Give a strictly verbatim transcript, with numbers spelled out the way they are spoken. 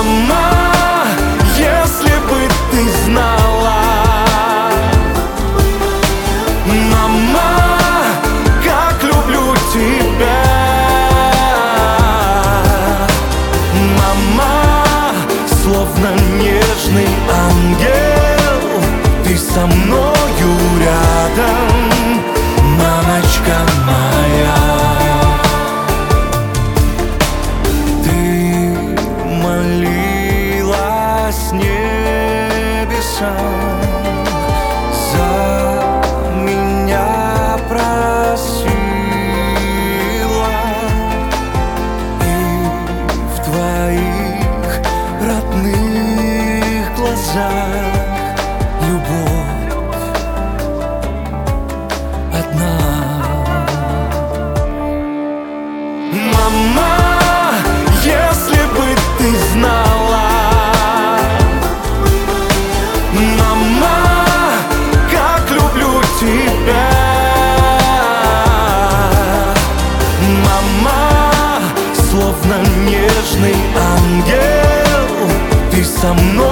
Мама, если бы ты знала, мама, как люблю тебя. Мама, словно нежный ангел, ты со мною рядом, мамочка моя. За меня просила, и в твоих родных глазах любовь одна. Мама, если бы ты знала, словно нежный ангел, ты со мной.